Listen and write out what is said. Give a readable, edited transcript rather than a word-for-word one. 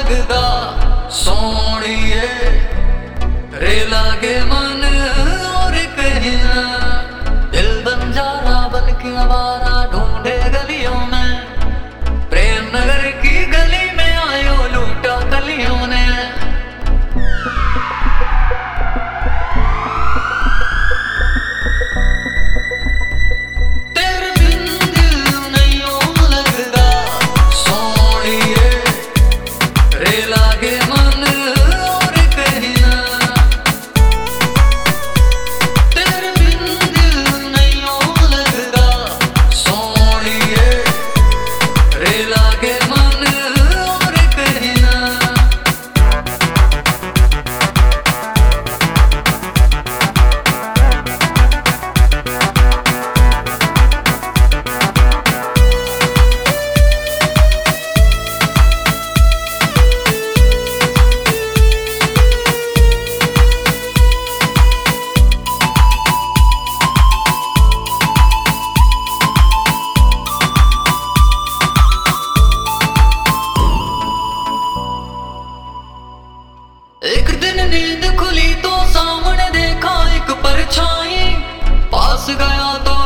लगदा सोनिए रे लागे मन और कहीं ना। दिल बंजारा बन के आवारा ढूंढे गलियों में, प्रेम नगर की गली में आयो लूटा कलियों ने। तेरे बिन दिल नहीं ओ लगदा सोनिए रे लागे मन और कहीं ना। तेरे बिन दिल नहीं ओ लगदा सोनिए रे लागे मन और कहीं ना। एक दिन नींद खुली तो सामने देखा एक परछाई, पास गया तो